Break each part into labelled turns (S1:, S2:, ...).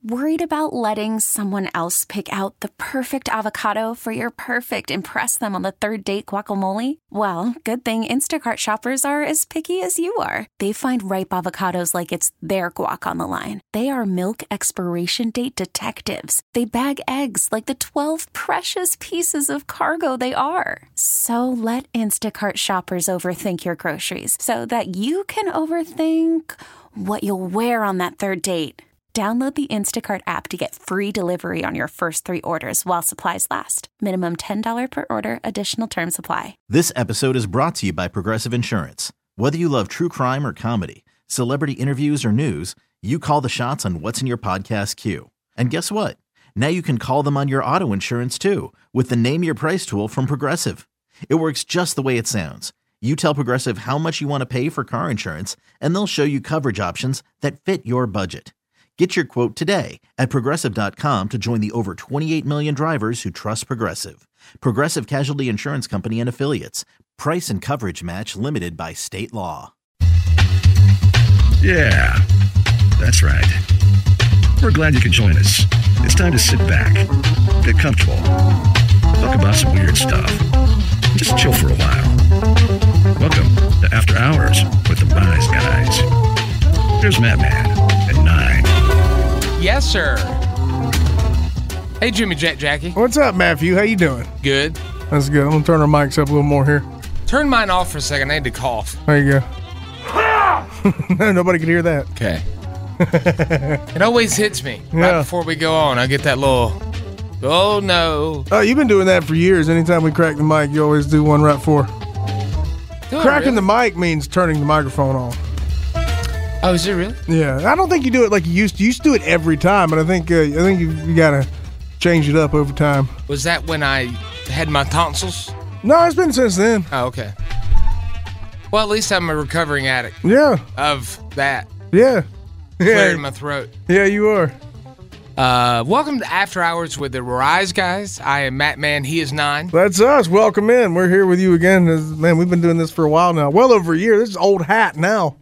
S1: Worried about letting someone else pick out the perfect avocado for your perfect impress them on the third date guacamole? Well, good thing Instacart shoppers are as picky as you are. They find ripe avocados like it's their guac on the line. They are milk expiration date detectives. They bag eggs like the 12 precious pieces of cargo they are. So let Instacart shoppers overthink your groceries so that you can overthink what you'll wear on that third date. Download the Instacart app to get free delivery on your first 3 orders while supplies last. Minimum $10 per order. Additional terms apply.
S2: This episode is brought to you by Progressive Insurance. Whether you love true crime or comedy, celebrity interviews or news, you call the shots on what's in your podcast queue. And guess what? Now you can call them on your auto insurance too with the Name Your Price tool from Progressive. It works just the way it sounds. You tell Progressive how much you want to pay for car insurance, and they'll show you coverage options that fit your budget. Get your quote today at Progressive.com to join the over 28 million drivers who trust Progressive. Progressive Casualty Insurance Company and Affiliates. Price and coverage match limited by state law.
S3: Yeah, that's right. We're glad you could join us. It's time to sit back, get comfortable, talk about some weird stuff, just chill for a while. Welcome to After Hours with the Wise Guys. Here's Matt Man at 9.
S4: Yes, sir. Hey, Jimmy Jackie.
S5: What's up, Matthew? How you doing?
S4: Good.
S5: That's good. I'm going to turn our mics up a little more here.
S4: Turn mine off for a second. I need to cough.
S5: There you go. Nobody can hear that.
S4: Okay. It always hits me right before we go on. I get that little, oh, no.
S5: Oh, you've been doing that for years. Anytime we crack the mic, you always do one right before. Cracking the mic means turning the microphone on.
S4: Oh, is it really?
S5: Yeah. I don't think you do it like you used to. You used to do it every time, but I think you got to change it up over time.
S4: Was that when I had my tonsils?
S5: No, it's been since then.
S4: Oh, okay. Well, at least I'm a recovering addict.
S5: Yeah.
S4: Of that.
S5: Yeah.
S4: Clearing my throat.
S5: Yeah, you are.
S4: Welcome to After Hours with the Rise Guys. I am Matt Man. He is 9.
S5: That's us. Welcome in. We're here with you again. Man, we've been doing this for a while now. Well over a year. This is old hat now.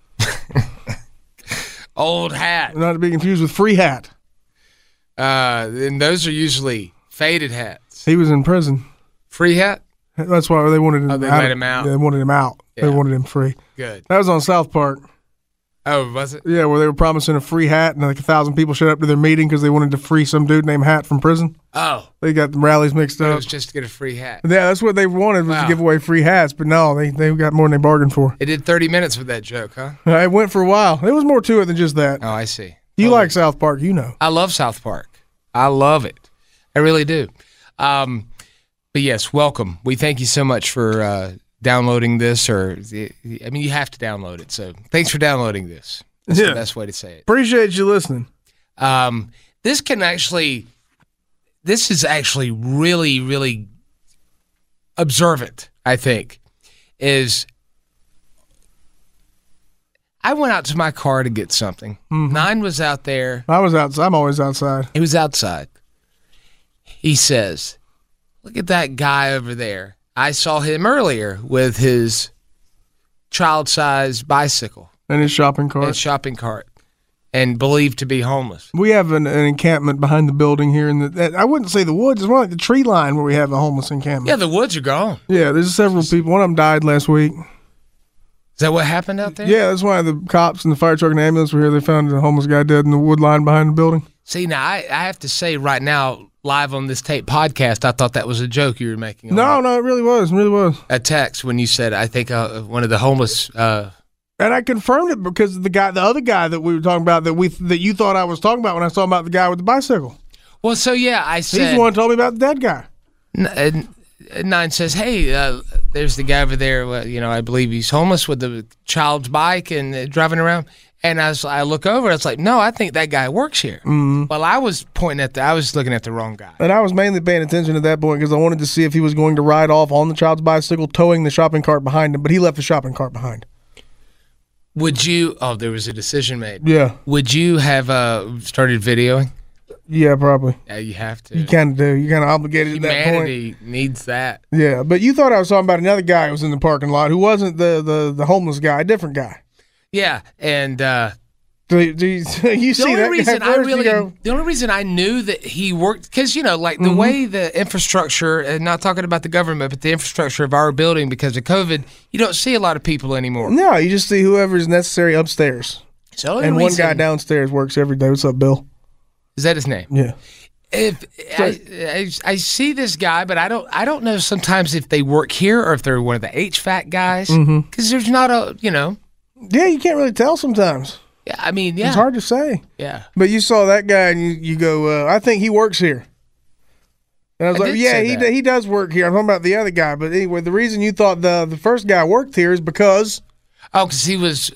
S4: Old hat.
S5: Not to be confused with free hat.
S4: And those are usually faded hats.
S5: He was in prison.
S4: Free hat?
S5: That's why they wanted him out.
S4: Oh, they let him out?
S5: They wanted him out.
S4: Yeah.
S5: They wanted him free.
S4: Good.
S5: That was on South Park.
S4: Oh, was it?
S5: Yeah, where they were promising a free hat, and like 1,000 people showed up to their meeting because they wanted to free some dude named Hat from prison.
S4: Oh.
S5: They got the rallies mixed
S4: It
S5: up.
S4: was just to get a free hat.
S5: Yeah, that's what they wanted, was to give away free hats, but no, they got more than they bargained for.
S4: It did 30 minutes with that joke, huh?
S5: It went for a while. There was more to it than just that.
S4: Oh, I see.
S5: You like South Park, you know.
S4: I love South Park. I love it. I really do. But yes, welcome. We thank you so much for downloading this, you have to download it, so thanks for downloading this. That's the best way to say it.
S5: Appreciate you listening.
S4: This is actually really, really observant, I think, is I went out to my car to get something. Mm-hmm. 9 was out there.
S5: I was outside. I'm always outside.
S4: He was outside. He says, look at that guy over there. I saw him earlier with his child-sized bicycle.
S5: And his shopping cart.
S4: And believed to be homeless.
S5: We have an encampment behind the building here. I wouldn't say the woods. It's more like the tree line where we have a homeless encampment.
S4: Yeah, the woods are gone.
S5: Yeah, there's several people. One of them died last week.
S4: Is that what happened out there?
S5: Yeah, that's why the cops and the fire truck and the ambulance were here. They found a homeless guy dead in the wood line behind the building.
S4: See, now, I have to say right now, live on this tape podcast, I thought that was a joke you were making.
S5: No, it really was. It really was.
S4: A text when you said, I think one of the homeless...
S5: and I confirmed it because the other guy that we were talking about that you thought I was talking about when I was talking about the guy with the bicycle.
S4: Well, so yeah, I said...
S5: He's the one who told me about the dead guy.
S4: 9 says, hey, there's the guy over there, I believe he's homeless with the child's bike and driving around. And I look over, I was like, no, I think that guy works here. Mm-hmm. Well, I was looking at the wrong guy.
S5: And I was mainly paying attention at that point because I wanted to see if he was going to ride off on the child's bicycle, towing the shopping cart behind him, but he left the shopping cart behind.
S4: Would you, there was a decision made.
S5: Yeah.
S4: Would you have started videoing?
S5: Yeah, probably.
S4: Yeah, you have to.
S5: You kind of do. You're kind of obligated at that point.
S4: Humanity needs that.
S5: Yeah, but you thought I was talking about another guy who was in the parking lot who wasn't the homeless guy, a different guy.
S4: Yeah, and
S5: You see that guy first,
S4: the only reason I knew that he worked, because, like the way the infrastructure, and not talking about the government, but the infrastructure of our building because of COVID, you don't see a lot of people anymore.
S5: No, you just see whoever's necessary upstairs.
S4: So
S5: and one guy downstairs works every day. What's up, Bill?
S4: Is that his name?
S5: Yeah.
S4: I see this guy, but I don't know sometimes if they work here or if they're one of the HVAC guys, because there's not a,
S5: Yeah, you can't really tell sometimes.
S4: Yeah, I mean, yeah.
S5: It's hard to say.
S4: Yeah.
S5: But you saw that guy and you go, I think he works here. And I was like, yeah, he does work here. I'm talking about the other guy. But anyway, the reason you thought the first guy worked here is because...
S4: Oh, because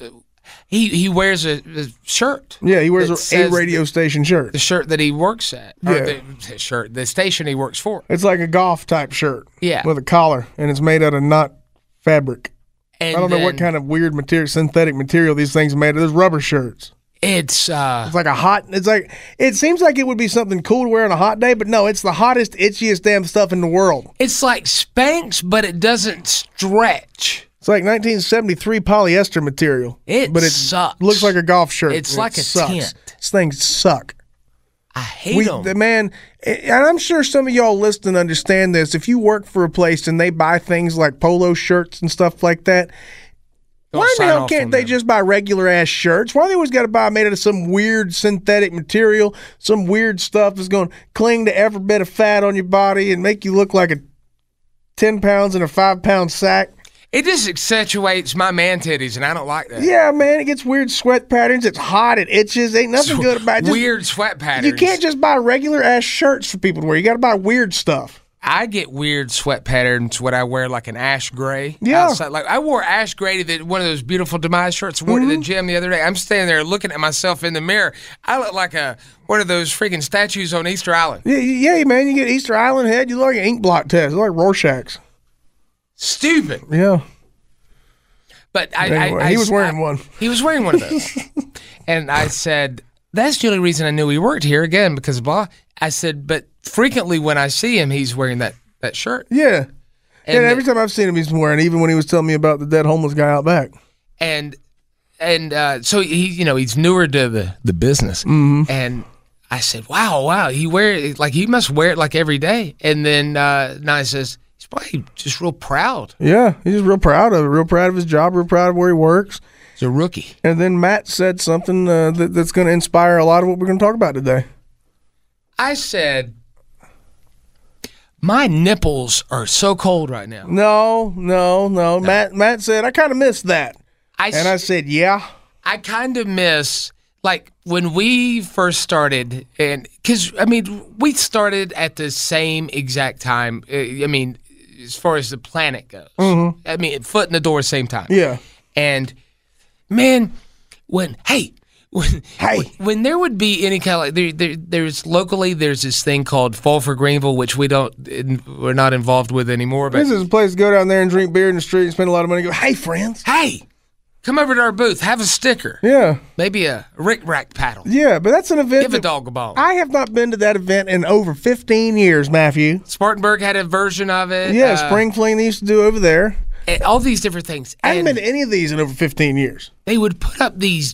S4: he wears a shirt.
S5: Yeah, he wears a radio station shirt.
S4: The shirt that he works at.
S5: Yeah.
S4: Or the station he works for.
S5: It's like a golf type shirt.
S4: Yeah.
S5: With a collar, and it's made out of knot fabric.
S4: And
S5: I don't know what kind of weird material, synthetic material these things are made of. There's rubber shirts.
S4: It's
S5: like it seems like it would be something cool to wear on a hot day, but no, it's the hottest, itchiest damn stuff in the world.
S4: It's like Spanx, but it doesn't stretch.
S5: It's like 1973 polyester material.
S4: But it sucks.
S5: Looks like a golf shirt.
S4: It's like a tent.
S5: These things suck.
S4: I hate them.
S5: Man, and I'm sure some of y'all listening understand this. If you work for a place and they buy things like polo shirts and stuff like that, why in the hell can't they just buy regular ass shirts? Why they always got to buy made out of some weird synthetic material, some weird stuff that's going to cling to every bit of fat on your body and make you look like a 10 pounds in a 5-pound sack?
S4: It just accentuates my man titties, and I don't like that.
S5: Yeah, man, it gets weird sweat patterns. It's hot. It itches. Ain't nothing good about it.
S4: Weird sweat patterns.
S5: You can't just buy regular ass shirts for people to wear. You got to buy weird stuff.
S4: I get weird sweat patterns when I wear like an ash gray.
S5: Yeah.
S4: Outside. Like I wore ash gray to one of those beautiful Demise shirts I wore to the gym the other day. I'm standing there looking at myself in the mirror. I look like one of those freaking statues on Easter Island.
S5: Yeah, man. You get Easter Island head. You look like an ink blot test. You look like Rorschach's.
S4: Stupid.
S5: Yeah.
S4: But
S5: anyway, he was wearing one.
S4: He was wearing one of those. And I said, that's the only reason I knew he worked here, again, because of blah. I said, but frequently when I see him, he's wearing that shirt.
S5: Yeah. And every time I've seen him, he's wearing, even when he was telling me about the dead homeless guy out back.
S4: And so he's newer to the business.
S5: Mm-hmm.
S4: And I said, wow, he must wear it like every day. And then Nye says, he's probably just real proud.
S5: Yeah, he's just real proud of it, real proud of his job, real proud of where he works.
S4: He's a rookie.
S5: And then Matt said something that's going to inspire a lot of what we're going to talk about today.
S4: I said, my nipples are so cold right now.
S5: No. Matt said, I kind of miss that. I said, yeah.
S4: I kind of miss, like, when we first started, and because, we started at the same exact time. As far as the planet goes.
S5: Mm-hmm.
S4: Foot in the door, same time.
S5: Yeah.
S4: And, man, when there would be any kind of there's locally there's this thing called Fall for Greenville, which we're not involved with anymore. But
S5: this is a place to go down there and drink beer in the street and spend a lot of money and go, hey, friends.
S4: Hey, come over to our booth, have a sticker.
S5: Yeah.
S4: Maybe a Rick-Rack paddle.
S5: Yeah, but that's an event.
S4: Give a dog a bone.
S5: I have not been to that event in over 15 years, Matthew.
S4: Spartanburg had a version of it.
S5: Yeah, Spring Fling they used to do over there.
S4: All these different things.
S5: I haven't been to any of these in over 15 years.
S4: They would put up these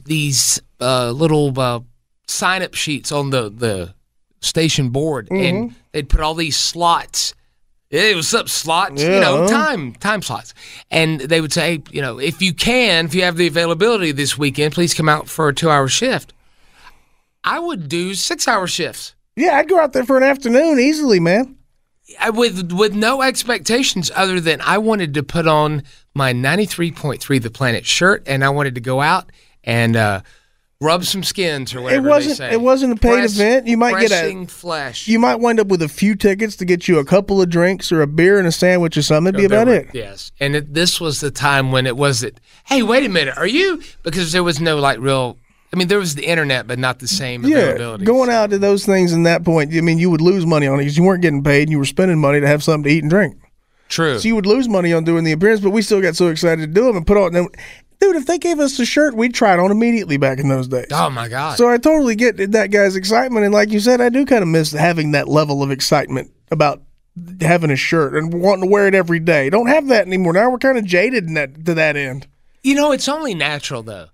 S4: little sign-up sheets on the station board, and they'd put all these slots. Hey, what's up, slots?
S5: Yeah.
S4: Time slots. And they would say, if you have the availability this weekend, please come out for a 2-hour shift. I would do 6-hour shifts.
S5: Yeah, I'd go out there for an afternoon easily, man.
S4: With no expectations other than I wanted to put on my 93.3 The Planet shirt, and I wanted to go out and rub some skins or whatever they say.
S5: It wasn't a paid event. You might get
S4: flesh.
S5: You might wind up with a few tickets to get you a couple of drinks or a beer and a sandwich or something. That'd be about it.
S4: Yes, and this was the time when it was that. Hey, wait a minute, are you? Because there was no real. There was the internet, but not the same availability.
S5: Going out to those things in that point, you would lose money on it because you weren't getting paid and you were spending money to have something to eat and drink.
S4: True.
S5: So you would lose money on doing the appearance, but we still got so excited to do them and put on them. Dude, if they gave us a shirt, we'd try it on immediately back in those days.
S4: Oh, my God.
S5: So I totally get that guy's excitement. And like you said, I do kind of miss having that level of excitement about having a shirt and wanting to wear it every day. Don't have that anymore. Now we're kind of jaded to that end.
S4: It's only natural, though.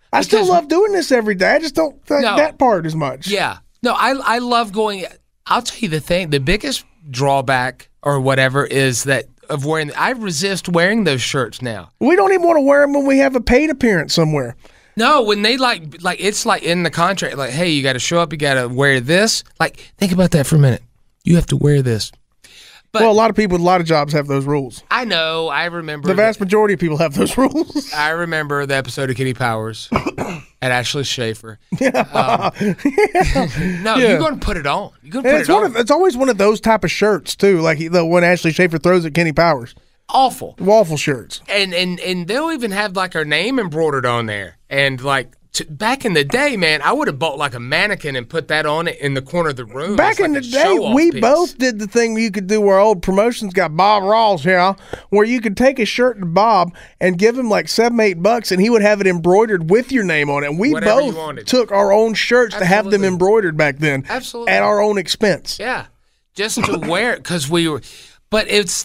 S5: I still love doing this every day. I just don't like that part as much.
S4: Yeah. No, I love going. I'll tell you the thing. The biggest drawback or whatever is that of wearing. I resist wearing those shirts now.
S5: We don't even want to wear them when we have a paid appearance somewhere.
S4: No, when they like it's like in the contract, like, hey, you got to show up, you got to wear this. Like, think about that for a minute. You have to wear this. But,
S5: well, a lot of people with a lot of jobs have those rules.
S4: I know. I remember.
S5: The vast majority of people have those rules.
S4: I remember the episode of Kitty Powers and Ashley Schaefer.
S5: Yeah.
S4: You're going to put it on. You're going to put it on.
S5: It's always one of those type of shirts, too, like the one Ashley Schaefer throws at Kenny Powers.
S4: Awful.
S5: Waffle shirts.
S4: And they'll even have like our name embroidered on there. And like back in the day, man, I would have bought like a mannequin and put that on it in the corner of the room.
S5: Back in the day, we both did the thing you could do where old promotions got Bob Ross here, where you could take a shirt to Bob and give him like $7-8 and he would have it embroidered with your name on it. And we both took our own shirts to have them embroidered back then.
S4: Absolutely.
S5: At our own expense.
S4: Yeah. Just to wear it because we were. But it's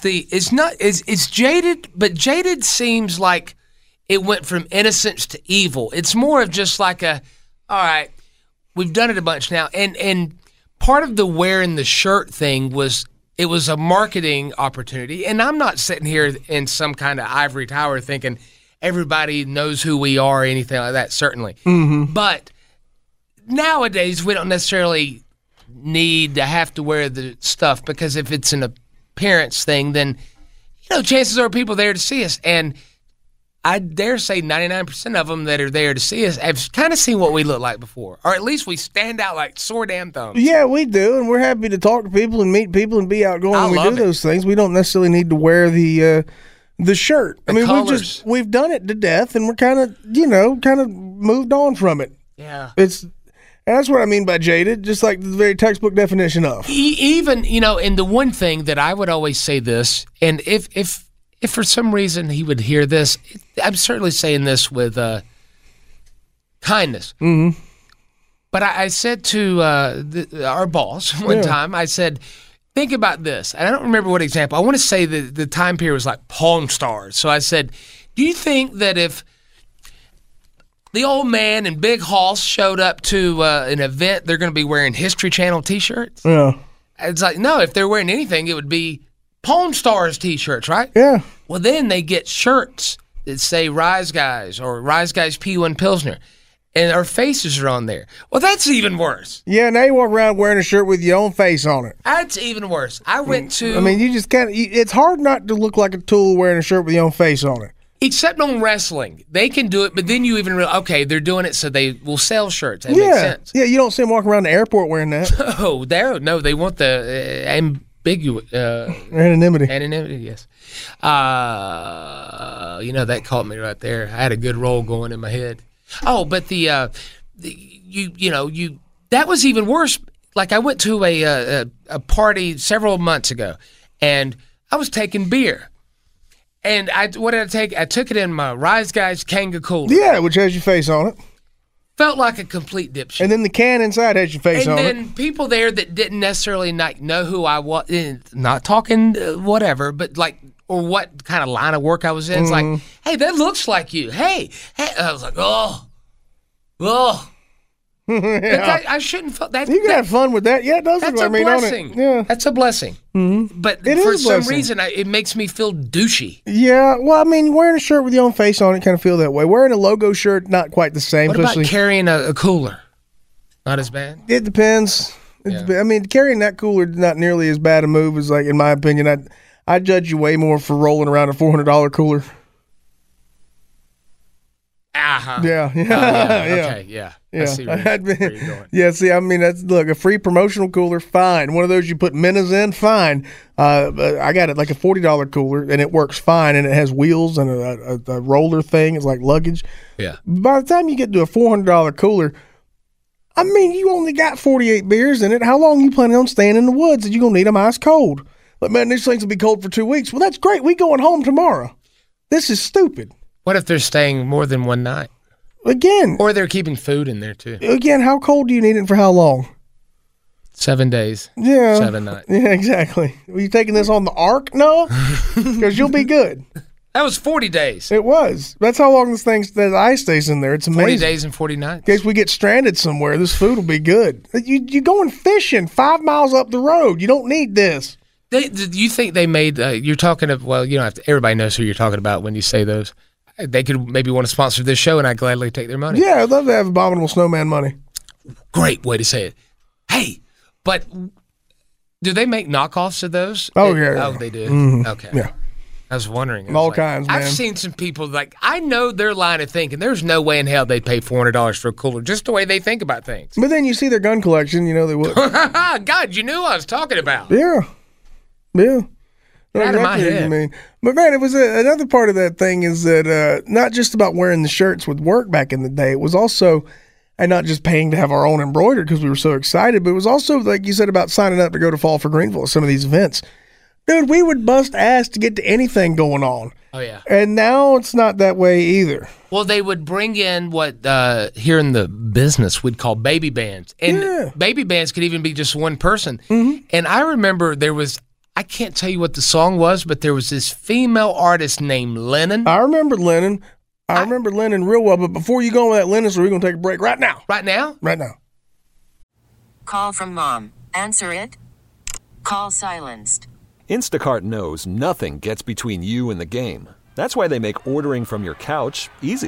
S4: jaded, but jaded seems like it went from innocence to evil. It's more of just like all right, we've done it a bunch now. And part of the wearing the shirt thing was it was a marketing opportunity. And I'm not sitting here in some kind of ivory tower thinking everybody knows who we are or anything like that, certainly.
S5: Mm-hmm.
S4: But nowadays we don't necessarily need to have to wear the stuff because if it's an appearance thing, then chances are people there to see us, and I dare say 99% of them that are there to see us have kind of seen what we look like before, or at least we stand out like sore damn thumbs.
S5: Yeah, we do, and we're happy to talk to people and meet people and be outgoing when we do those things. We don't necessarily need to wear the shirt. I mean, we've done it to death, and we're kind of moved on from it.
S4: Yeah,
S5: that's what I mean by jaded, just like the very textbook definition of.
S4: Even, and the one thing that I would always say this, and if for some reason he would hear this, I'm certainly saying this with kindness.
S5: Mm-hmm.
S4: But I said to our boss one time, I said, think about this. And I don't remember what example. I want to say that the time period was like Pawn Stars. So I said, do you think that if the old man and Big Hoss showed up to an event, they're going to be wearing History Channel T-shirts?
S5: Yeah.
S4: It's like, no, if they're wearing anything, it would be Pawn Stars T-shirts, right?
S5: Yeah.
S4: Well, then they get shirts that say Rise Guys or Rise Guys P1 Pilsner, and our faces are on there. Well, that's even worse.
S5: Yeah, now you walk around wearing a shirt with your own face on it.
S4: That's even worse. I went to...
S5: I mean, you just it's hard not to look like a tool wearing a shirt with your own face on it.
S4: Except on wrestling. They can do it, but then you even realize, okay, they're doing it so they will sell shirts. That makes sense.
S5: Yeah, you don't see them walking around the airport wearing that.
S4: No, they want the ambiguous...
S5: anonymity.
S4: Anonymity, yes. That caught me right there. I had a good roll going in my head. Oh, but that was even worse. Like I went to a party several months ago, and I was taking beer. And what did I take? I took it in my Rise Guys Kanga cooler.
S5: Yeah, which has your face on it.
S4: Felt like a complete dipshit.
S5: And then the can inside has your face on it.
S4: And then people there that didn't necessarily know who I was, not talking whatever, but like, or what kind of line of work I was in. It's like, hey, that looks like you. Hey. I was like, oh.
S5: Yeah.
S4: I shouldn't feel that.
S5: You can have fun with that. Yeah, it does.
S4: That's a blessing.
S5: Yeah.
S4: That's a blessing.
S5: Mm-hmm.
S4: But for some reason, it makes me feel douchey.
S5: Yeah. Well, I mean, wearing a shirt with your own face on it kind of feel that way. Wearing a logo shirt, not quite the same.
S4: What about carrying a cooler? Not as bad?
S5: It depends. I mean, carrying that cooler is not nearly as bad a move as, like, in my opinion. I judge you way more for rolling around a $400 cooler.
S4: Uh-huh.
S5: Yeah.
S4: Okay, yeah. I see where you're going.
S5: Yeah, see, I mean, look, a free promotional cooler, fine. One of those you put minnows in, fine. I got it like a $40 cooler, and it works fine, and it has wheels and a roller thing. It's like luggage.
S4: Yeah.
S5: By the time you get to a $400 cooler, I mean, you only got 48 beers in it. How long are you planning on staying in the woods? And you're going to need them ice cold. But, man, these things will be cold for 2 weeks. Well, that's great. We going home tomorrow. This is stupid.
S4: What if they're staying more than one night?
S5: Again.
S4: Or they're keeping food in there, too.
S5: Again, how cold do you need it for how long?
S4: 7 days.
S5: Yeah.
S4: 7 nights.
S5: Yeah, exactly. Are you taking this on the ark, Noah? Because you'll be good.
S4: That was 40 days.
S5: It was. That's how long that ice stays in there. It's amazing.
S4: 40 days and 40 nights.
S5: In case we get stranded somewhere, this food will be good. You're going fishing 5 miles up the road. You don't need this.
S4: Do you think they made, you're talking of, well, you don't have to, everybody knows who you're talking about when you say those. They could maybe want to sponsor this show, and I'd gladly take their money.
S5: Yeah, I'd love to have Abominable Snowman money.
S4: Great way to say it. Hey, but do they make knockoffs of those?
S5: Oh, yeah.
S4: Oh, they do?
S5: Mm-hmm.
S4: Okay.
S5: Yeah.
S4: I was wondering.
S5: All kinds, man.
S4: I've seen some people, I know their line of thinking. There's no way in hell they'd pay $400 for a cooler, just the way they think about things.
S5: But then you see their gun collection, they would.
S4: God, you knew what I was talking about.
S5: Yeah. Yeah.
S4: Out of my head.
S5: But, man, it was another part of that thing is that not just about wearing the shirts with work back in the day. It was also, and not just paying to have our own embroidered because we were so excited, but it was also, like you said, about signing up to go to Fall for Greenville, some of these events. Dude, we would bust ass to get to anything going on.
S4: Oh, yeah.
S5: And now it's not that way either.
S4: Well, they would bring in what here in the business we'd call baby bands. And baby bands could even be just one person. Mm-hmm. And I remember there was, I can't tell you what the song was, but there was this female artist named Lennon.
S5: I remember Lennon. I remember Lennon real well. But before you go on that Lennon, so we're going to take a break right now.
S4: Right now?
S5: Right now.
S6: Call from mom. Answer it. Call silenced.
S7: Instacart knows nothing gets between you and the game. That's why they make ordering from your couch easy.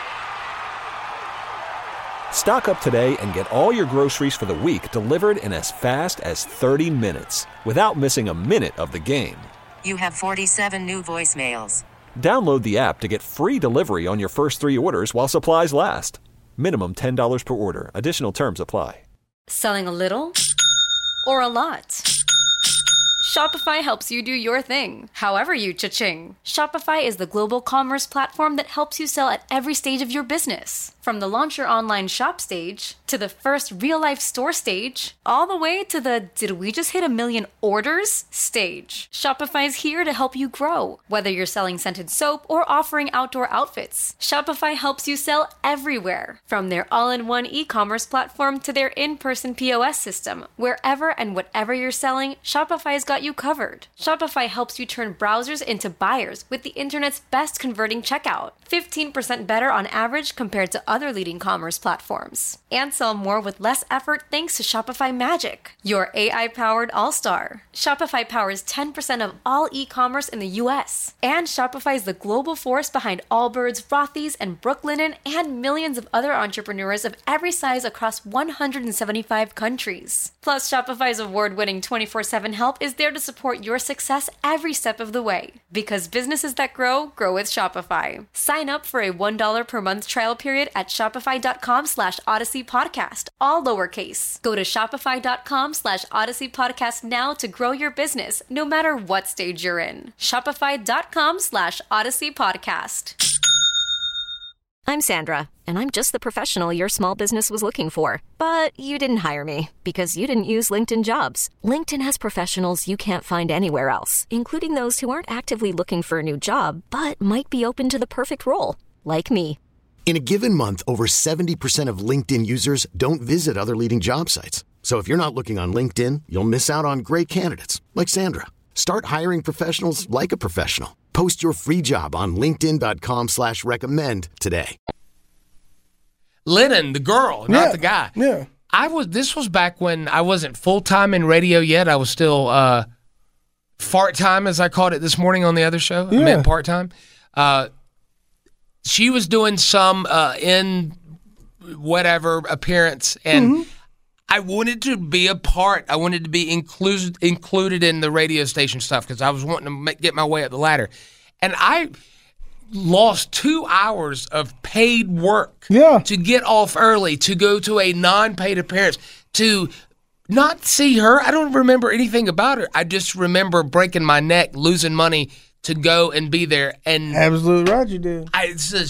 S7: Stock up today and get all your groceries for the week delivered in as fast as 30 minutes without missing a minute of the game.
S6: You have 47 new voicemails.
S7: Download the app to get free delivery on your first 3 orders while supplies last. Minimum $10 per order. Additional terms apply.
S8: Selling a little or a lot? Shopify helps you do your thing, however you cha-ching. Shopify is the global commerce platform that helps you sell at every stage of your business. From the launch your online shop stage, to the first real-life store stage, all the way to the did we just hit 1 million orders stage. Shopify's here to help you grow. Whether you're selling scented soap or offering outdoor outfits, Shopify helps you sell everywhere. From their all-in-one e-commerce platform to their in-person POS system, wherever and whatever you're selling, Shopify's got you covered. Shopify helps you turn browsers into buyers with the internet's best converting checkout. 15% better on average compared to other leading commerce platforms. And sell more with less effort thanks to Shopify Magic, your AI-powered all-star. Shopify powers 10% of all e-commerce in the US. And Shopify is the global force behind Allbirds, Rothy's, and Brooklinen, and millions of other entrepreneurs of every size across 175 countries. Plus, Shopify's award-winning 24/7 help is there to support your success every step of the way. Because businesses that grow with Shopify. Sign up for a $1 per month trial period at shopify.com/Odyssey Podcast, all lowercase. Go to shopify.com/Odyssey Podcast now to grow your business, no matter what stage you're in. Shopify.com/Odyssey Podcast.
S9: I'm Sandra, and I'm just the professional your small business was looking for. But you didn't hire me because you didn't use LinkedIn Jobs. LinkedIn has professionals you can't find anywhere else, including those who aren't actively looking for a new job, but might be open to the perfect role, like me.
S10: In a given month, over 70% of LinkedIn users don't visit other leading job sites. So if you're not looking on LinkedIn, you'll miss out on great candidates like Sandra. Start hiring professionals like a professional. Post your free job on linkedin.com/recommend today.
S4: Lennon, the girl, not the guy.
S5: Yeah.
S4: This was back when I wasn't full-time in radio yet. I was still fart-time, as I called it this morning on the other show.
S5: Yeah.
S4: I meant part-time. She was doing some in whatever appearance, and I wanted to be a part. I wanted to be included in the radio station stuff because I was wanting to get my way up the ladder. And I lost 2 hours of paid work to get off early, to go to a non-paid appearance, to not see her. I don't remember anything about her. I just remember breaking my neck, losing money to go and be there. And
S5: absolutely right, you did.
S4: I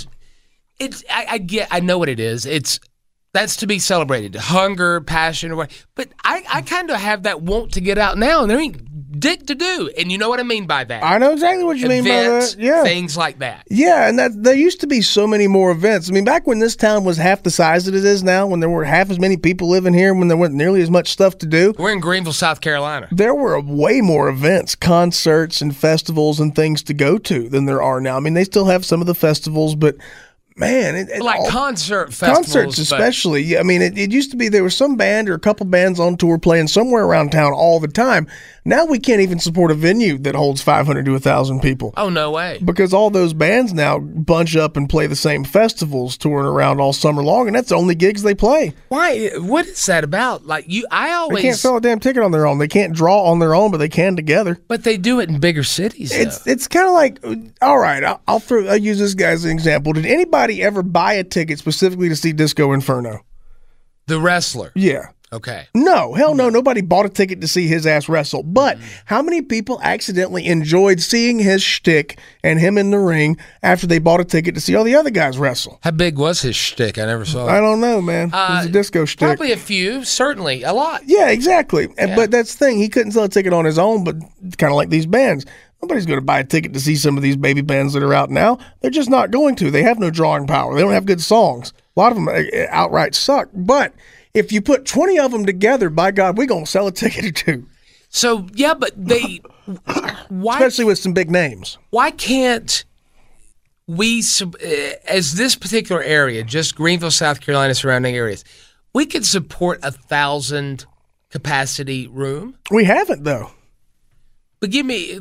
S4: know what it is. That's to be celebrated. Hunger, passion, or what. But I kind of have that want to get out now, and there ain't dick to do. And you know what I mean by that.
S5: I know exactly what you mean by that. Yeah.
S4: Things like that.
S5: Yeah, and there used to be so many more events. I mean, back when this town was half the size that it is now, when there were half as many people living here, when there wasn't nearly as much stuff to do.
S4: We're in Greenville, South Carolina.
S5: There were way more events, concerts and festivals and things to go to than there are now. I mean, they still have some of the festivals, but man,
S4: concert festivals.
S5: Concerts especially. Yeah, I mean, it used to be there was some band or a couple bands on tour playing somewhere around town all the time. Now we can't even support a venue that holds 500 to 1,000 people.
S4: Oh, no way.
S5: Because all those bands now bunch up and play the same festivals touring around all summer long, and that's the only gigs they play.
S4: Why? What is that about? They
S5: can't sell a damn ticket on their own. They can't draw on their own, but they can together.
S4: But they do it in bigger cities.
S5: It's kind of like, all right, I'll use this guy as an example. Did anybody ever buy a ticket specifically to see Disco Inferno?
S4: The wrestler?
S5: Yeah.
S4: Okay.
S5: No, hell no. Nobody bought a ticket to see his ass wrestle. But how many people accidentally enjoyed seeing his shtick and him in the ring after they bought a ticket to see all the other guys wrestle?
S4: How big was his shtick? I never saw it.
S5: I don't know, man. It was a disco shtick.
S4: Probably a few, certainly. A lot.
S5: Yeah, exactly. Yeah. But that's the thing. He couldn't sell a ticket on his own, but kind of like these bands. Nobody's going to buy a ticket to see some of these baby bands that are out now. They're just not going to. They have no drawing power. They don't have good songs. A lot of them outright suck. But if you put 20 of them together, by God, we're going to sell a ticket or two.
S4: So, yeah, but why?
S5: Especially with some big names.
S4: Why can't we, as this particular area, just Greenville, South Carolina, surrounding areas, we could support 1,000 capacity room?
S5: We haven't, though.
S4: But give me,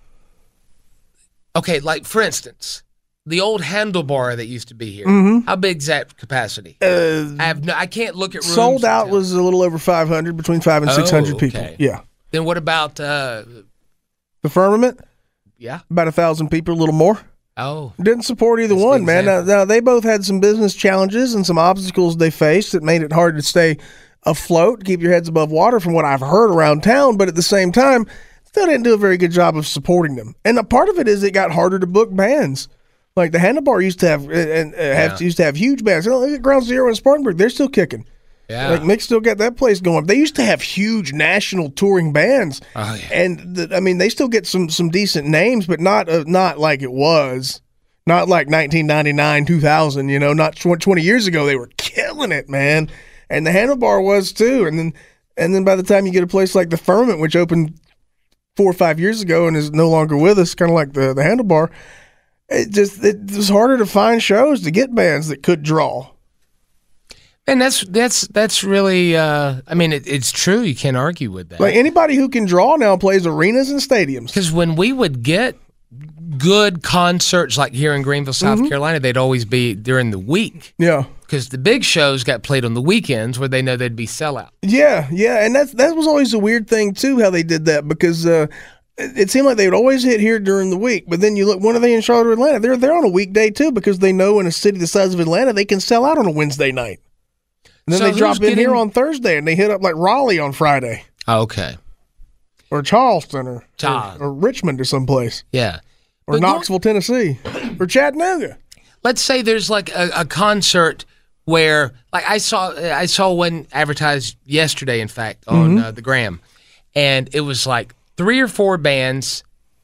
S4: for instance, the old Handlebar that used to be here. Mm-hmm. How big's that capacity? I can't look at rooms.
S5: Sold out was a little over 500, between 500 and 600 people. Yeah.
S4: Then what about the
S5: Firmament?
S4: Yeah.
S5: About 1,000 people, a little more.
S4: Oh.
S5: Didn't support either one, man. Now, they both had some business challenges and some obstacles they faced that made it hard to stay afloat, keep your heads above water from what I've heard around town, but at the same time, still didn't do a very good job of supporting them. And a part of it is it got harder to book bands. Like the Handlebar used to have huge bands. Look at Ground Zero in Spartanburg; they're still kicking.
S4: Yeah,
S5: like Mick still got that place going. They used to have huge national touring bands, and they still get some decent names, but not like it was, not like 1999, 2000. Not 20 years ago they were killing it, man. And the Handlebar was too. And then by the time you get a place like the Firmament, which opened 4 or 5 years ago and is no longer with us, kind of like the Handlebar. It was harder to find shows to get bands that could draw.
S4: And that's really, it's true. You can't argue with that.
S5: Like anybody who can draw now plays arenas and stadiums.
S4: Because when we would get good concerts like here in Greenville, South Carolina, they'd always be during the week.
S5: Yeah.
S4: Because the big shows got played on the weekends where they know they'd be sellout.
S5: Yeah, and that was always a weird thing too, how they did that, because it seemed like they would always hit here during the week, but then you look, when are they in Charlotte or Atlanta? They're there on a weekday too, because they know in a city the size of Atlanta they can sell out on a Wednesday night. And then they drop in here on Thursday and they hit up like Raleigh on Friday.
S4: Okay.
S5: Or Charleston or Richmond or someplace.
S4: Yeah.
S5: Or Knoxville, Tennessee. Or Chattanooga.
S4: Let's say there's like a concert where, like I saw one advertised yesterday, in fact, on the Gram, and it was like 3 or 4 bands.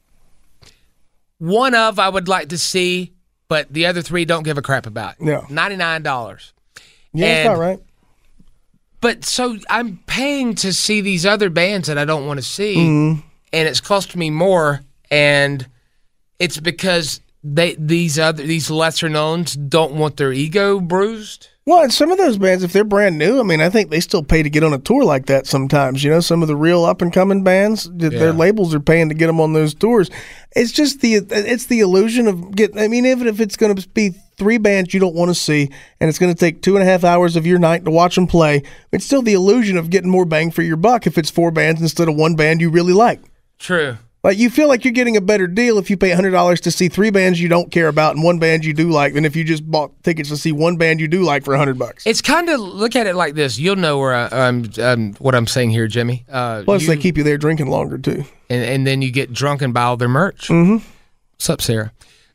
S4: One of I would like to see, but the other 3 don't give a crap about.
S5: Yeah.
S4: $99.
S5: Yeah, that's not right.
S4: But so I'm paying to see these other bands that I don't want to see, and it's costing me more, and it's because these lesser knowns don't want their ego bruised.
S5: Well, and some of those bands, if they're brand new, I think they still pay to get on a tour like that sometimes. Some of the real up-and-coming bands, their labels are paying to get them on those tours. It's just the illusion of even if it's going to be 3 bands you don't want to see, and it's going to take 2.5 hours of your night to watch them play, it's still the illusion of getting more bang for your buck if it's 4 bands instead of 1 band you really like.
S4: True.
S5: Like, you feel like you're getting a better deal if you pay $100 to see 3 bands you don't care about and 1 band you do like than if you just bought tickets to see 1 band you do like for $100.
S4: It's kind of, look at it like this. You'll know where what I'm saying here, Jimmy.
S5: Plus, they keep you there drinking longer, too.
S4: And then you get drunk and buy all their merch.
S5: Mm-hmm.
S4: What's up, Sarah?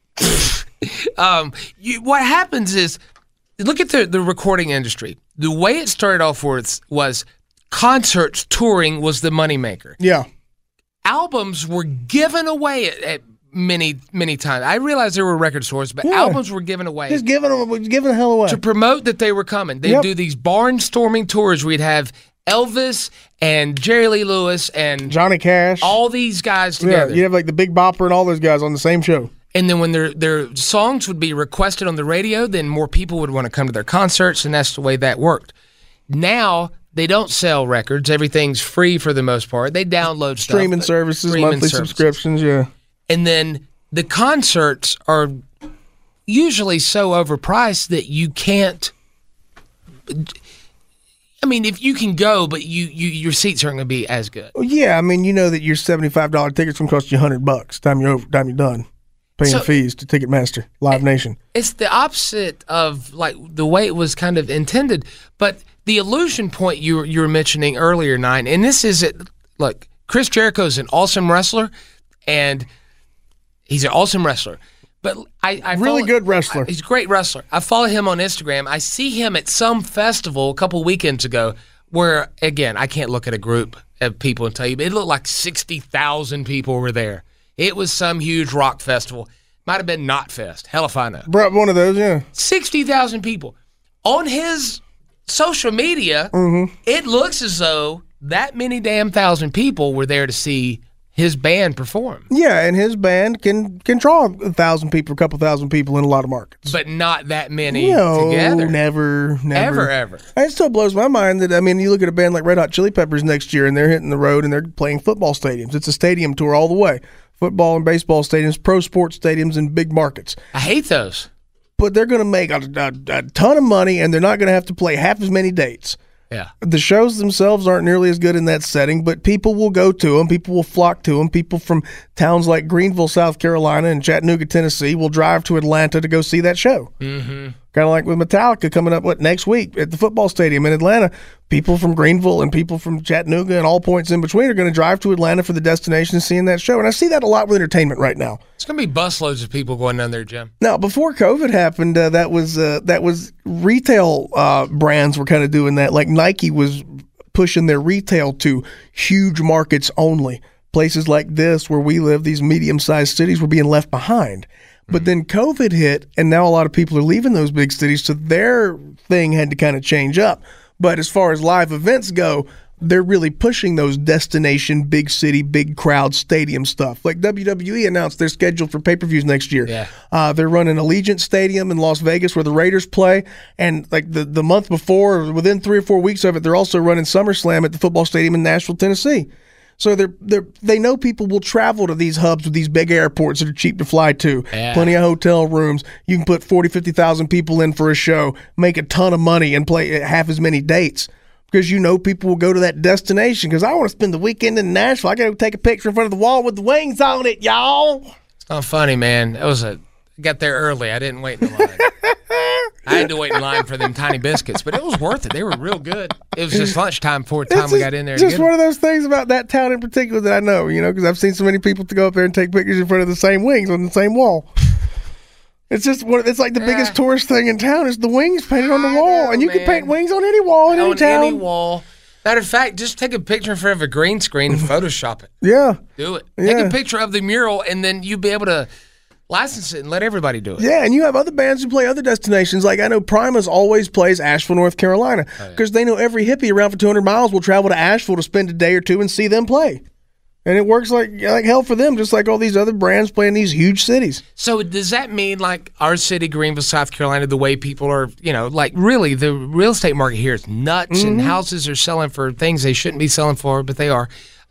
S4: What happens is, look at the recording industry. The way it started off was concerts, touring was the moneymaker.
S5: Yeah.
S4: albums were given away at many times. I realized there were record stores, but albums were given away.
S5: Just giving the hell away.
S4: To promote that they were coming. They'd do these barnstorming tours where you'd have Elvis and Jerry Lee Lewis and
S5: Johnny Cash.
S4: All these guys together.
S5: Yeah, you have like the Big Bopper and all those guys on the same show.
S4: And then when their songs would be requested on the radio, then more people would want to come to their concerts, and that's the way that worked. Now, they don't sell records. Everything's free for the most part. They download stuff.
S5: Streaming services, monthly subscriptions, yeah.
S4: And then the concerts are usually so overpriced that you can't. I mean, if you can go, but your seats aren't going to be as good.
S5: Well, yeah, I mean, you know that your $75 ticket's going to cost you $100 time you're done paying fees to Ticketmaster, Live Nation.
S4: It's the opposite of like the way it was kind of intended. But the illusion point you were mentioning earlier, Nine, and this is it. Look, Chris Jericho is an awesome wrestler, and he's an awesome wrestler. But I
S5: really good wrestler.
S4: He's a great wrestler. I follow him on Instagram. I see him at some festival a couple weekends ago where, again, I can't look at a group of people and tell you, but it looked like 60,000 people were there. It was some huge rock festival. Might have been Knotfest. Hell if I know.
S5: Brought one of those, yeah.
S4: 60,000 people. On his social media, it looks as though that many damn thousand people were there to see his band perform.
S5: Yeah, and his band can draw 1,000 people, a couple thousand people in a lot of markets.
S4: But not that many together.
S5: Never.
S4: Ever.
S5: It still blows my mind that, I mean, you look at a band like Red Hot Chili Peppers next year, and they're hitting the road, and they're playing football stadiums. It's a stadium tour all the way. Football and baseball stadiums, pro sports stadiums, and big markets.
S4: I hate those.
S5: But they're going to make a ton of money, and they're not going to have to play half as many dates.
S4: Yeah.
S5: The shows themselves aren't nearly as good in that setting, but people will go to them. People will flock to them. People from towns like Greenville, South Carolina, and Chattanooga, Tennessee will drive to Atlanta to go see that show. Mm-hmm. Kind of like with Metallica coming up, next week at the football stadium in Atlanta. People from Greenville and people from Chattanooga and all points in between are going to drive to Atlanta for the destination and seeing that show. And I see that a lot with entertainment right now.
S4: It's going to be busloads of people going down there, Jim.
S5: Now, before COVID happened, that was retail brands were kind of doing that. Like Nike was pushing their retail to huge markets only. Places like this, where we live, these medium-sized cities, were being left behind. But then COVID hit, and now a lot of people are leaving those big cities, so their thing had to kind of change up. But as far as live events go, they're really pushing those destination, big city, big crowd stadium stuff. Like WWE announced they're scheduled for pay-per-views next year.
S4: Yeah.
S5: They're running Allegiant Stadium in Las Vegas where the Raiders play. And like the month before, within 3 or 4 weeks of it, they're also running SummerSlam at the football stadium in Nashville, Tennessee. So they know people will travel to these hubs with these big airports that are cheap to fly to.
S4: Yeah.
S5: Plenty of hotel rooms. You can put 40, 50,000 people in for a show, make a ton of money, and play half as many dates. Because you know people will go to that destination. Because I want to spend the weekend in Nashville. I got to take a picture in front of the wall with the wings on it, y'all.
S4: It's not funny, man. I got there early. I didn't wait in line. I had to wait in line for them tiny biscuits, but it was worth it. They were real good. It was just lunchtime before the time we got in there.
S5: Just one of those things about that town in particular that I know, because I've seen so many people to go up there and take pictures in front of the same wings on the same wall. It's just it's like the biggest tourist thing in town is the wings painted on the wall, and you can paint wings on any wall in any town.
S4: On any wall. Matter of fact, just take a picture in front of a green screen and Photoshop it.
S5: Yeah.
S4: Do it. Yeah. Take a picture of the mural, and then you'll be able to license it and let everybody do it.
S5: Yeah, and you have other bands who play other destinations. Like I know Primus always plays Asheville, North Carolina, because they know every hippie around for 200 miles will travel to Asheville to spend a day or two and see them play. And it works like hell for them, just like all these other brands play in these huge cities.
S4: So does that mean like our city, Greenville, South Carolina, the way people are, like really the real estate market here is nuts and houses are selling for things they shouldn't be selling for, but they are.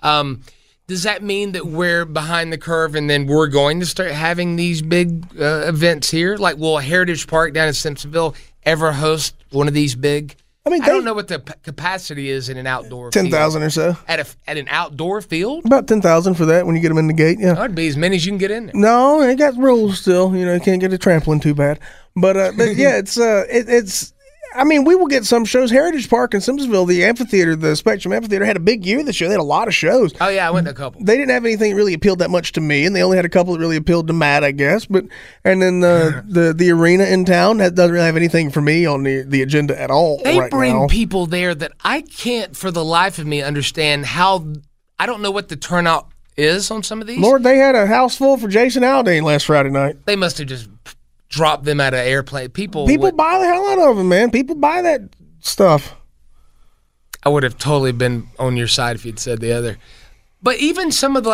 S4: Does that mean that we're behind the curve and then we're going to start having these big events here? Like, will Heritage Park down in Simpsonville ever host one of these big? I don't know what the capacity is in an outdoor
S5: 10,000 or so.
S4: At an outdoor field?
S5: About 10,000 for that when you get them in the gate, yeah.
S4: That'd be as many as you can get in there.
S5: No, they got rules still. You can't get a trampling too bad. But yeah, it's I mean, we will get some shows. Heritage Park in Simpsonville, the amphitheater, the Spectrum Amphitheater, had a big year this year. They had a lot of shows.
S4: Oh, yeah, I went to a couple.
S5: They didn't have anything that really appealed that much to me, and they only had a couple that really appealed to Matt, I guess. And then the arena in town, that doesn't really have anything for me on the agenda at all right now.
S4: They bring people there that I can't, for the life of me, understand how – I don't know what the turnout is on some of these.
S5: Lord, they had a house full for Jason Aldean last Friday night.
S4: They must have just dropped them out of airplane. People
S5: buy the hell out of them, man. People buy that stuff.
S4: I would have totally been on your side if you'd said the other. But even some of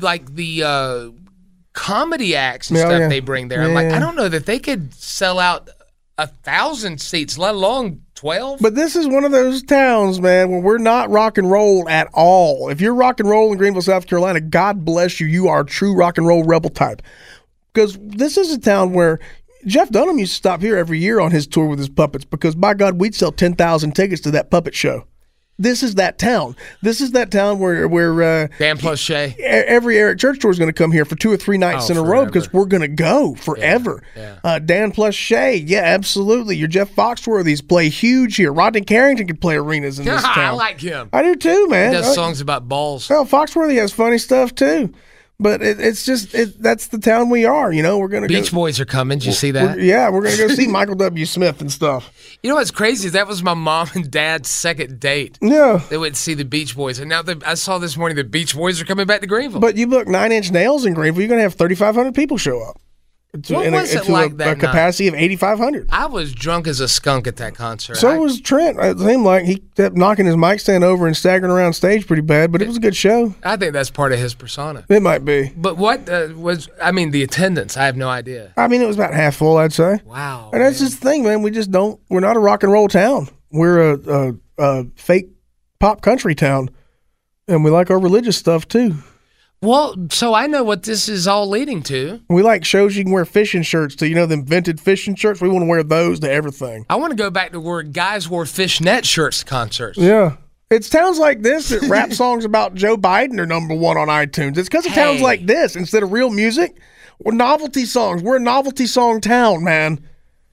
S4: the comedy acts and stuff they bring there, I'm like, I don't know that they could sell out 1,000 seats, let alone 12.
S5: But this is one of those towns, man, where we're not rock and roll at all. If you're rock and roll in Greenville, South Carolina, God bless you. You are a true rock and roll rebel type. Because this is a town where Jeff Dunham used to stop here every year on his tour with his puppets because, by God, we'd sell 10,000 tickets to that puppet show. This is that town. This is that town where
S4: Dan plus Shay.
S5: Every Eric Church tour is going to come here for 2 or 3 nights in a row because we're going to go forever.
S4: Yeah.
S5: Dan plus Shay, yeah, absolutely. Your Jeff Foxworthy's play huge here. Rodney Carrington could play arenas in this town.
S4: I like him.
S5: I do too, man.
S4: He does songs about balls.
S5: Well, Foxworthy has funny stuff too. But it's just that's the town we are, you know. We're gonna
S4: Beach Boys are coming. Did you see that?
S5: We're gonna go see Michael W. Smith and stuff.
S4: You know what's crazy? That was my mom and dad's second date.
S5: Yeah,
S4: they went to see the Beach Boys, and now I saw this morning the Beach Boys are coming back to Greenville.
S5: But you book 9 Inch Nails in Greenville, you're gonna have 3,500 people show up.
S4: What was it like that
S5: night? A capacity of 8,500.
S4: I was drunk as a skunk at that concert.
S5: So was Trent. It seemed like he kept knocking his mic stand over and staggering around stage pretty bad, but it was a good show.
S4: I think that's part of his persona.
S5: It might be.
S4: But what the attendance? I have no idea.
S5: I mean, it was about half full, I'd say.
S4: Wow.
S5: And that's just the thing, man. We're not a rock and roll town. We're a fake pop country town, and we like our religious stuff too.
S4: Well, so I know what this is all leading to.
S5: We like shows you can wear fishing shirts to, them vintage fishing shirts. We want to wear those to everything.
S4: I want to go back to where guys wore fishnet shirts to concerts.
S5: Yeah. It's towns like this that rap songs about Joe Biden are number 1 on iTunes. It's because of towns like this. Instead of real music, we're novelty songs. We're a novelty song town, man.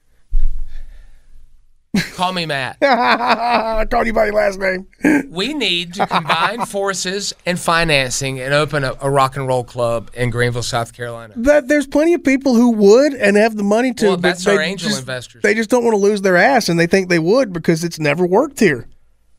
S4: Call me Matt.
S5: I called you by your last name.
S4: We need to combine forces and financing and open a rock and roll club in Greenville, South Carolina.
S5: There's plenty of people who would and have the money to.
S4: Well, that's our angel investors.
S5: They just don't want to lose their ass, and they think they would because it's never worked here.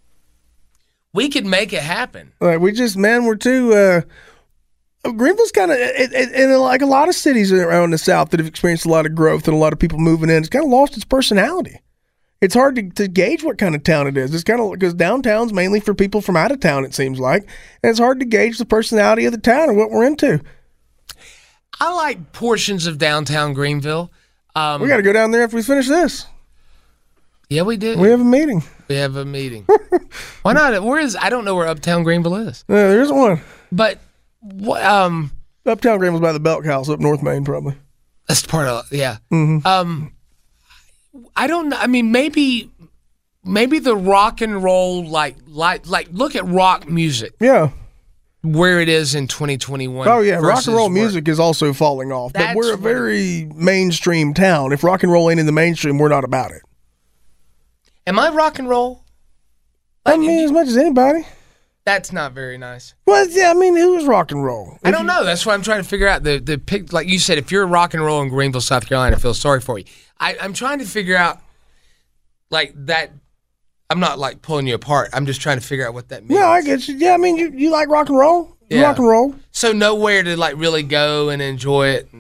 S4: We could make it happen.
S5: We're too. Greenville's kind of, like a lot of cities around the South that have experienced a lot of growth and a lot of people moving in, it's kind of lost its personality. It's hard to gauge what kind of town it is. It's kind of because downtown's mainly for people from out of town, it seems like. And it's hard to gauge the personality of the town and what we're into.
S4: I like portions of downtown Greenville.
S5: We got to go down there after we finish this.
S4: Yeah, we do.
S5: We have a meeting.
S4: Why not? I don't know where Uptown Greenville is.
S5: There isn't one.
S4: But what?
S5: Uptown Greenville's by the Belk House up North Main, probably.
S4: That's part of yeah.
S5: Mm-hmm.
S4: I don't know. I mean, maybe the rock and roll like look at rock music.
S5: Yeah.
S4: Where it is in 2021.
S5: Oh yeah, rock and roll music is also falling off. But we're a very mainstream town. If rock and roll ain't in the mainstream, we're not about it.
S4: Am I rock and roll?
S5: I mean, as much as anybody.
S4: That's not very nice.
S5: Well, yeah, I mean, who is rock and roll?
S4: I don't know. That's what I'm trying to figure out. The pick, like you said, if you're rock and roll in Greenville, South Carolina, I feel sorry for you. I'm trying to figure out, like, that. I'm not, like, pulling you apart. I'm just trying to figure out what that means.
S5: Yeah, I get you. Yeah, I mean, you like rock and roll? You rock and roll.
S4: So nowhere to, like, really go and enjoy it.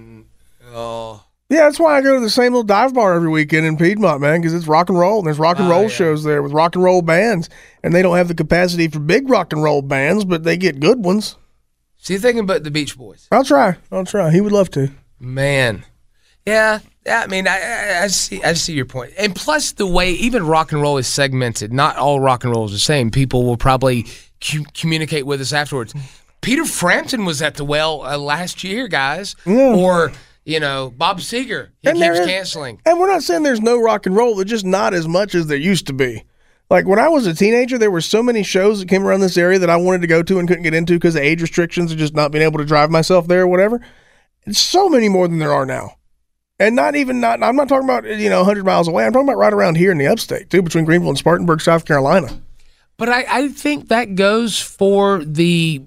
S5: Yeah, that's why I go to the same little dive bar every weekend in Piedmont, man, because it's rock and roll, and there's rock and roll shows there with rock and roll bands, and they don't have the capacity for big rock and roll bands, but they get good ones.
S4: So you're thinking about the Beach Boys?
S5: I'll try. He would love to.
S4: Man. Yeah, I mean, I see your point. And plus the way even rock and roll is segmented, not all rock and roll is the same. People will probably communicate with us afterwards. Peter Frampton was at the well last year, guys.
S5: Yeah.
S4: Or... Bob Seger, he keeps canceling.
S5: And we're not saying there's no rock and roll. There's just not as much as there used to be. Like, when I was a teenager, there were so many shows that came around this area that I wanted to go to and couldn't get into because of age restrictions or just not being able to drive myself there or whatever. It's so many more than there are now. And I'm not talking about, 100 miles away. I'm talking about right around here in the upstate, too, between Greenville and Spartanburg, South Carolina.
S4: But I think that goes for the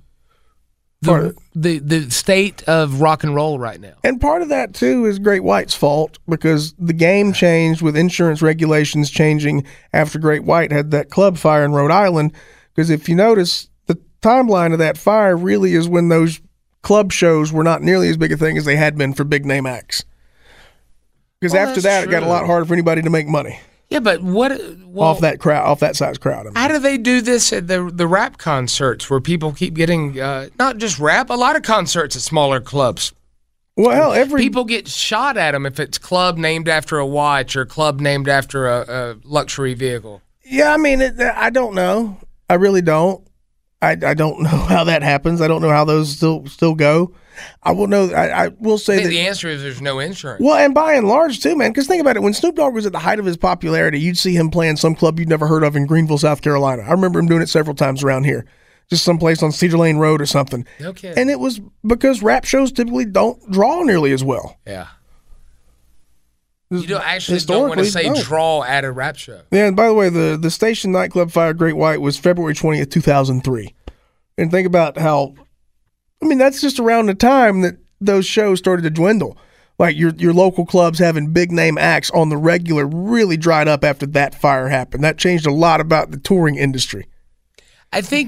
S4: state of rock and roll right now.
S5: And part of that, too, is Great White's fault because the game changed with insurance regulations changing after Great White had that club fire in Rhode Island. Because if you notice, the timeline of that fire really is when those club shows were not nearly as big a thing as they had been for big name acts. Because after that, it got a lot harder for anybody to make money.
S4: Yeah, but
S5: off that size crowd? I mean.
S4: How do they do this at the rap concerts where people keep getting not just rap, a lot of concerts at smaller clubs?
S5: Well, hell,
S4: people get shot at them if it's club named after a watch or club named after a luxury vehicle.
S5: Yeah, I mean, I don't know. I really don't. I don't know how that happens. I don't know how those still go. I will know. I will say that
S4: the answer is there's no insurance.
S5: Well, and by and large too, man. Because think about it. When Snoop Dogg was at the height of his popularity, you'd see him playing some club you'd never heard of in Greenville, South Carolina. I remember him doing it several times around here, just someplace on Cedar Lane Road or something.
S4: No kidding.
S5: And it was because rap shows typically don't draw nearly as well.
S4: Yeah. You don't want to say draw at a rap show.
S5: Yeah, and by the way, the Station nightclub fire Great White was February 20th, 2003. And think about how, I mean, that's just around the time that those shows started to dwindle. Like your local clubs having big name acts on the regular really dried up after that fire happened. That changed a lot about the touring industry.
S4: I think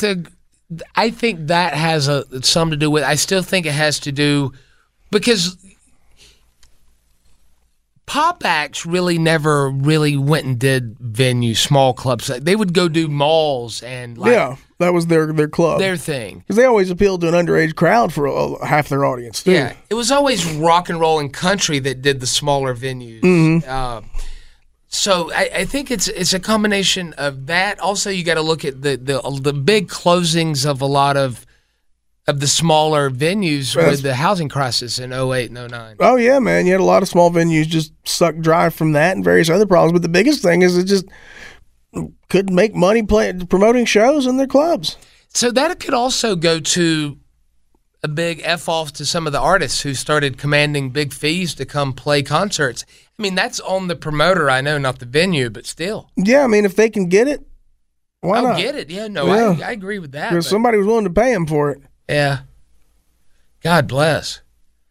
S4: that has something to do with, I still think it has to do, because pop acts really never really went and did small clubs. They would go do malls and
S5: yeah, that was their club,
S4: their thing.
S5: Because they always appealed to an underage crowd for half their audience too.
S4: Yeah, it was always rock and roll and country that did the smaller venues.
S5: Mm-hmm.
S4: So I think it's a combination of that. Also, you got to look at the big closings of a lot of the smaller venues with the housing crisis in 2008 and 2009.
S5: Oh, yeah, man. You had a lot of small venues just sucked dry from that and various other problems. But the biggest thing is it just couldn't make money promoting shows in their clubs.
S4: So that could also go to a big F-off to some of the artists who started commanding big fees to come play concerts. I mean, that's on the promoter, I know, not the venue, but still.
S5: Yeah, I mean, if they can get it, why not?
S4: Get it. Yeah, no, yeah. I agree with that.
S5: Because somebody was willing to pay them for it.
S4: Yeah. God bless.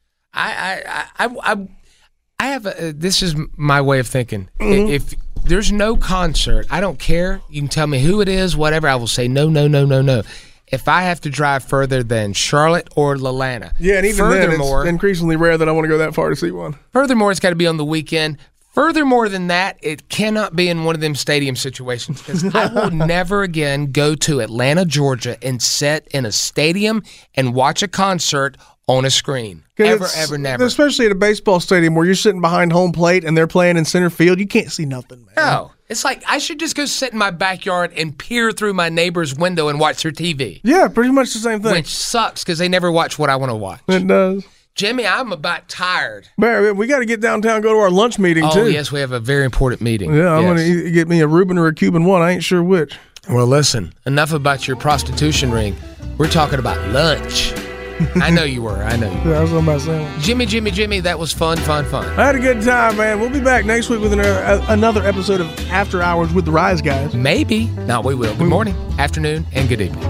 S4: I have this is my way of thinking. Mm-hmm. If there's no concert, I don't care. You can tell me who it is, whatever. I will say no. If I have to drive further than Charlotte or Atlanta.
S5: Yeah, and even then, it's increasingly rare that I want to go that far to see one.
S4: Furthermore, it's got to be on the weekend. Furthermore than that, it cannot be in one of them stadium situations, because I will never again go to Atlanta, Georgia, and sit in a stadium and watch a concert on a screen. Ever, never.
S5: Especially at a baseball stadium where you're sitting behind home plate and they're playing in center field. You can't see nothing, man.
S4: No. It's like I should just go sit in my backyard and peer through my neighbor's window and watch their TV.
S5: Yeah, pretty much the same thing.
S4: Which sucks because they never watch what I want to watch.
S5: It does.
S4: Jimmy, I'm about tired.
S5: Man, we got to get downtown and go to our lunch meeting, too.
S4: Oh, yes, we have a very important meeting.
S5: Yeah, I'm going to get me a Reuben or a Cuban one. I ain't sure which.
S4: Well, listen, enough about your prostitution ring. We're talking about lunch. I know you were. I know you were.
S5: Yeah, I was on my sandwich.
S4: Jimmy, that was fun.
S5: I had a good time, man. We'll be back next week with another episode of After Hours with the Rise Guys.
S4: Maybe. No, we will. Good morning, afternoon, and good evening.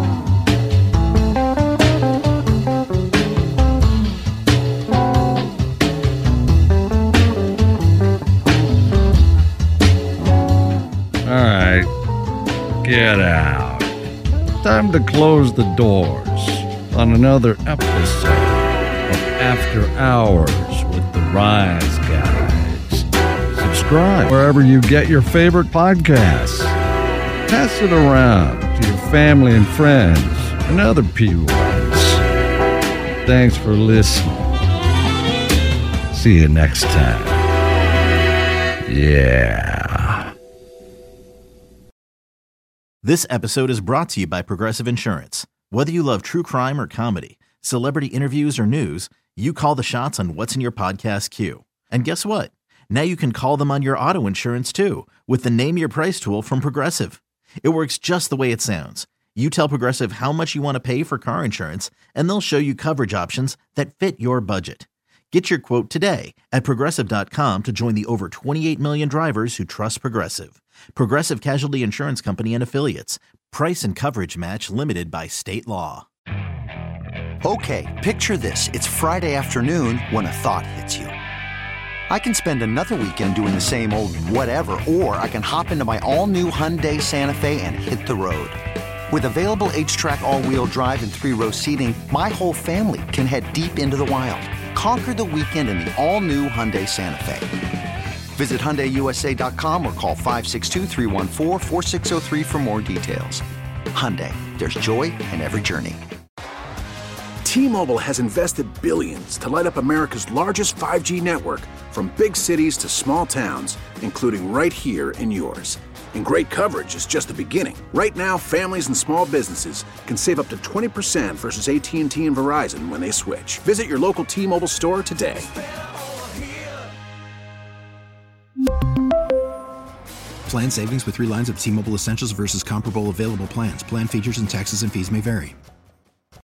S11: All right, get out. Time to close the doors on another episode of After Hours with the Rise Guys. Subscribe wherever you get your favorite podcasts. Pass it around to your family and friends and other P-Words. Thanks for listening. See you next time. Yeah.
S2: This episode is brought to you by Progressive Insurance. Whether you love true crime or comedy, celebrity interviews or news, you call the shots on what's in your podcast queue. And guess what? Now you can call them on your auto insurance too with the Name Your Price tool from Progressive. It works just the way it sounds. You tell Progressive how much you want to pay for car insurance, and they'll show you coverage options that fit your budget. Get your quote today at Progressive.com to join the over 28 million drivers who trust Progressive. Progressive Casualty Insurance Company and Affiliates. Price and coverage match limited by state law.
S12: Okay, picture this. It's Friday afternoon when a thought hits you. I can spend another weekend doing the same old whatever, or I can hop into my all-new Hyundai Santa Fe and hit the road. With available H-Track all-wheel drive and 3-row seating, my whole family can head deep into the wild. Conquer the weekend in the all-new Hyundai Santa Fe. Visit HyundaiUSA.com or call 562-314-4603 for more details. Hyundai, there's joy in every journey.
S13: T-Mobile has invested billions to light up America's largest 5G network, from big cities to small towns, including right here in yours. And great coverage is just the beginning. Right now, families and small businesses can save up to 20% versus AT&T and Verizon when they switch. Visit your local T-Mobile store today.
S14: Plan savings with 3 lines of T-Mobile Essentials versus comparable available plans. Plan features and taxes and fees may vary.